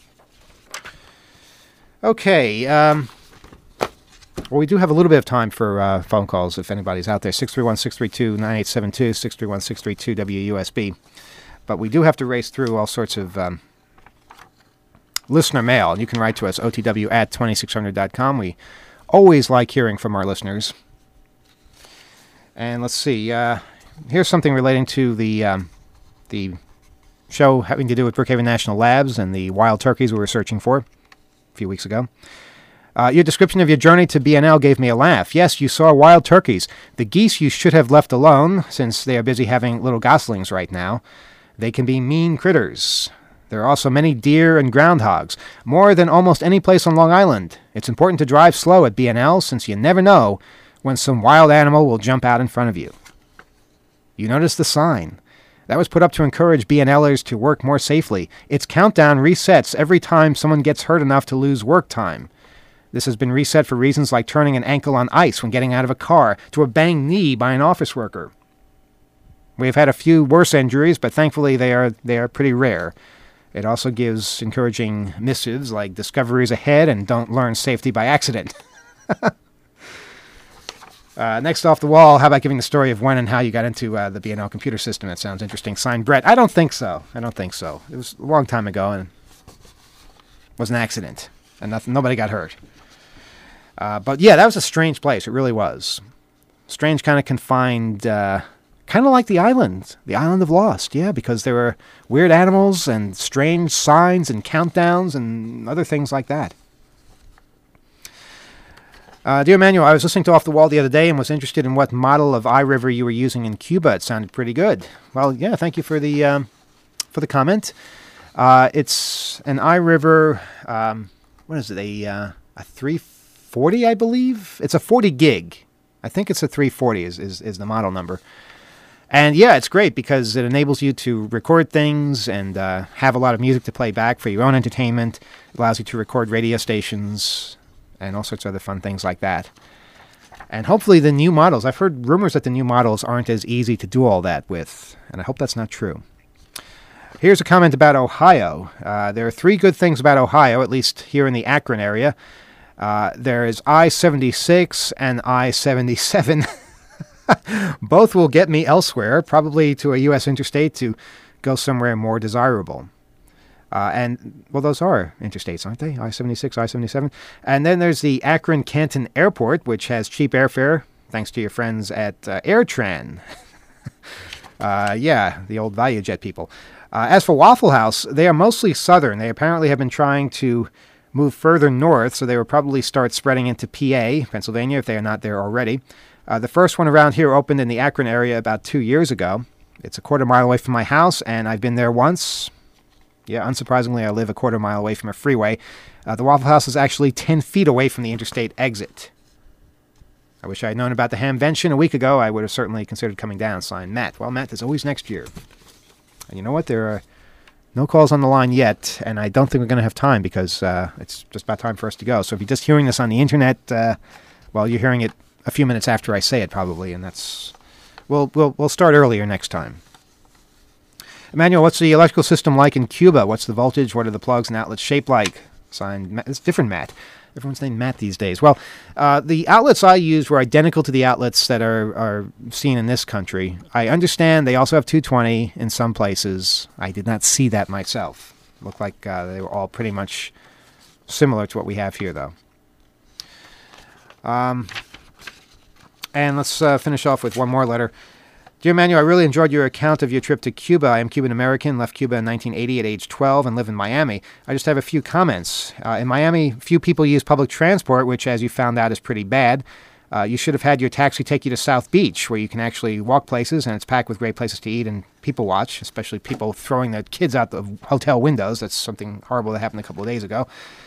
Okay. Well, we do have a little bit of time for phone calls if anybody's out there. 631-632-9872, 631-632-WUSB. But we do have to race through all sorts of listener mail. You can write to us, otw@2600.com. We always like hearing from our listeners. And let's see. Here's something relating to the show having to do with Brookhaven National Labs and the wild turkeys we were searching for a few weeks ago. Your description of your journey to BNL gave me a laugh. Yes, you saw wild turkeys. The geese you should have left alone, since they are busy having little goslings right now. They can be mean critters. There are also many deer and groundhogs, more than almost any place on Long Island. It's important to drive slow at BNL, since you never know when some wild animal will jump out in front of you. You notice the sign. That was put up to encourage BNLers to work more safely. Its countdown resets every time someone gets hurt enough to lose work time. This has been reset for reasons like turning an ankle on ice when getting out of a car, to a banged knee by an office worker. We have had a few worse injuries, but thankfully they are pretty rare. It also gives encouraging missives like discoveries ahead and don't learn safety by accident. Next off the wall, how about giving the story of when and how you got into the BNL computer system? That sounds interesting. Signed, Brett. I don't think so. It was a long time ago, and it was an accident, and nobody got hurt. But yeah, that was a strange place. It really was. Strange, kind of confined, kind of like the island of Lost. Yeah, because there were weird animals and strange signs and countdowns and other things like that. Dear Manuel, I was listening to Off the Wall the other day and was interested in what model of iRiver you were using in Cuba. It sounded pretty good. Well, yeah, thank you for the comment. It's an iRiver, what is it, a 340, I believe? It's a 40 gig. I think it's a 340 is the model number. And yeah, it's great because it enables you to record things and have a lot of music to play back for your own entertainment. It allows you to record radio stations and all sorts of other fun things like that. And hopefully the new models, I've heard rumors that the new models aren't as easy to do all that with, and I hope that's not true. Here's a comment about Ohio. There are 3 good things about Ohio, at least here in the Akron area. There is I-76 and I-77. Both will get me elsewhere, probably to a U.S. interstate to go somewhere more desirable. And, well, those are interstates, aren't they? I-76, I-77. And then there's the Akron-Canton Airport, which has cheap airfare, thanks to your friends at AirTran. Yeah, the old ValueJet people. As for Waffle House, they are mostly southern. They apparently have been trying to move further north, so they will probably start spreading into PA, Pennsylvania, if they are not there already. The first one around here opened in the Akron area about 2 years ago. It's a quarter mile away from my house, and I've been there once. Yeah, unsurprisingly, I live a quarter mile away from a freeway. The Waffle House is actually 10 feet away from the interstate exit. I wish I had known about the Hamvention a week ago. I would have certainly considered coming down, signed Matt. Well, Matt, there's always next year. And you know what? There are no calls on the line yet, and I don't think we're going to have time because it's just about time for us to go. So if you're just hearing this on the internet, well, you're hearing it a few minutes after I say it, probably, and that's we'll start earlier next time. Emmanuel, what's the electrical system like in Cuba? What's the voltage? What are the plugs and outlets shaped like? Signed, it's different, Matt. Everyone's named Matt these days. Well, the outlets I used were identical to the outlets that are seen in this country. I understand they also have 220 in some places. I did not see that myself. Looked like they were all pretty much similar to what we have here, though. And let's finish off with one more letter. Dear Emmanuel, I really enjoyed your account of your trip to Cuba. I am Cuban-American, left Cuba in 1980 at age 12 and live in Miami. I just have a few comments. In Miami, few people use public transport, which, as you found out, is pretty bad. You should have had your taxi take you to South Beach, where you can actually walk places, and it's packed with great places to eat and people watch, especially people throwing their kids out the hotel windows. That's something horrible that happened a couple of days ago.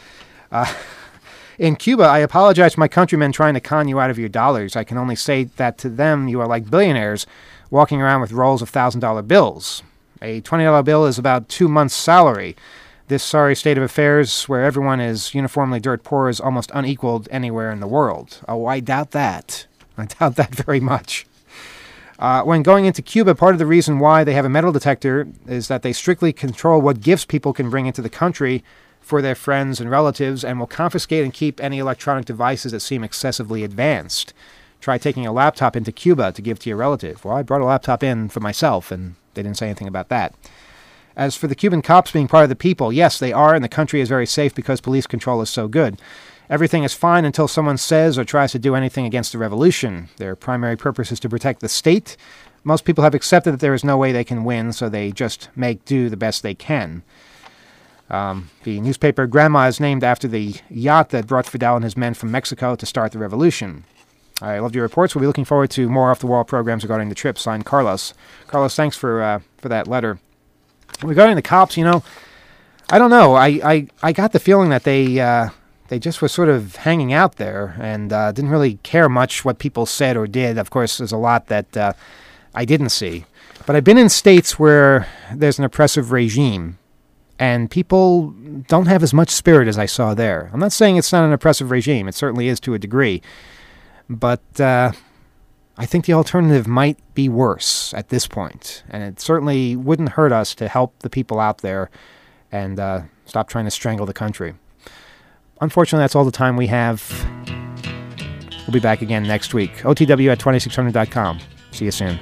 In Cuba, I apologize to my countrymen trying to con you out of your dollars. I can only say that to them you are like billionaires walking around with rolls of $1,000 bills. A $20 bill is about 2 months' salary. This sorry state of affairs, where everyone is uniformly dirt poor, is almost unequaled anywhere in the world. Oh, I doubt that. I doubt that very much. When going into Cuba, part of the reason why they have a metal detector is that they strictly control what gifts people can bring into the country for their friends and relatives, and will confiscate and keep any electronic devices that seem excessively advanced. Try taking a laptop into Cuba to give to your relative. Well, I brought a laptop in for myself, and they didn't say anything about that. As for the Cuban cops being part of the people, yes, they are, and the country is very safe because police control is so good. Everything is fine until someone says or tries to do anything against the revolution. Their primary purpose is to protect the state. Most people have accepted that there is no way they can win, so they just make do the best they can. The newspaper Grandma is named after the yacht that brought Fidel and his men from Mexico to start the revolution. I loved your reports. We'll be looking forward to more off-the-wall programs regarding the trip. Signed, Carlos. Carlos, thanks for that letter. Regarding the cops, I don't know. I got the feeling that they just were sort of hanging out there and didn't really care much what people said or did. Of course, there's a lot that I didn't see. But I've been in states where there's an oppressive regime, and people don't have as much spirit as I saw there. I'm not saying it's not an oppressive regime. It certainly is to a degree. But I think the alternative might be worse at this point. And it certainly wouldn't hurt us to help the people out there and stop trying to strangle the country. Unfortunately, that's all the time we have. We'll be back again next week. OTW at 2600.com. See you soon.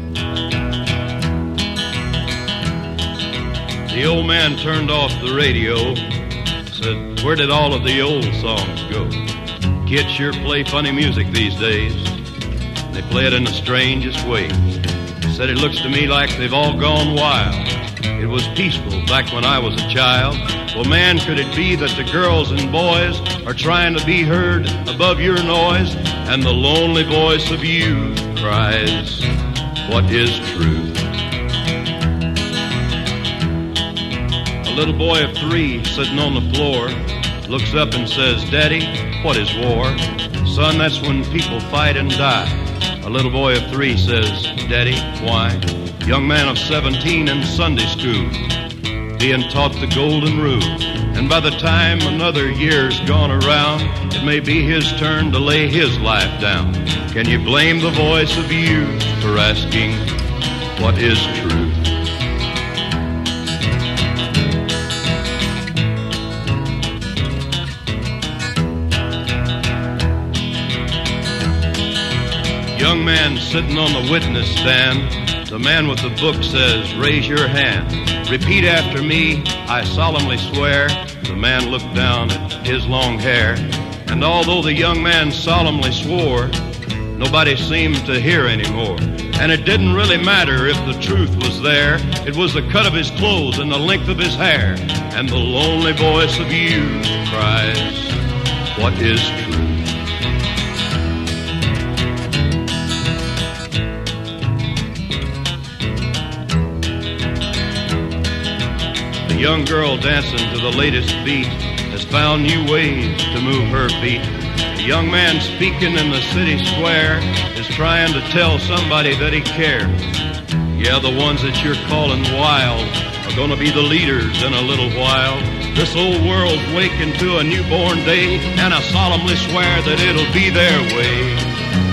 The old man turned off the radio, said, "Where did all of the old songs go? Kids sure play funny music these days. They play it in the strangest way. Said it looks to me like they've all gone wild. It was peaceful back when I was a child. Well, man, could it be that the girls and boys are trying to be heard above your noise? And the lonely voice of youth cries, what is truth? A little boy of 3 sitting on the floor looks up and says, Daddy, what is war? Son, that's when people fight and die. A little boy of 3 says, Daddy, why? Young man of 17 in Sunday school, being taught the golden rule. And by the time another year's gone around, it may be his turn to lay his life down. Can you blame the voice of youth for asking, what is truth? Young man sitting on the witness stand, the man with the book says, raise your hand. Repeat after me, I solemnly swear. The man looked down at his long hair, and although the young man solemnly swore, nobody seemed to hear anymore. And it didn't really matter if the truth was there. It was the cut of his clothes and the length of his hair. And the lonely voice of youth cries, what is truth? The young girl dancing to the latest beat has found new ways to move her feet. The young man speaking in the city square is trying to tell somebody that he cares. Yeah, the ones that you're calling wild are gonna be the leaders in a little while. This old world's waking to a newborn day, and I solemnly swear that it'll be their way.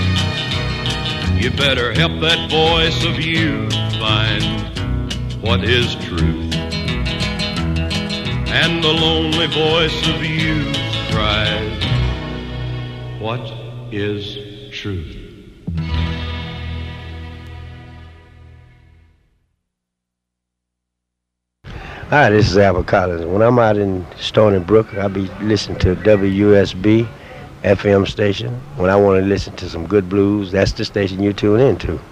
You better help that voice of youth find what is truth. And the lonely voice of youth cries, what is truth? Hi, this is Albert Collins. When I'm out in Stony Brook, I'll be listening to WUSB FM station. When I want to listen to some good blues, that's the station you tune into.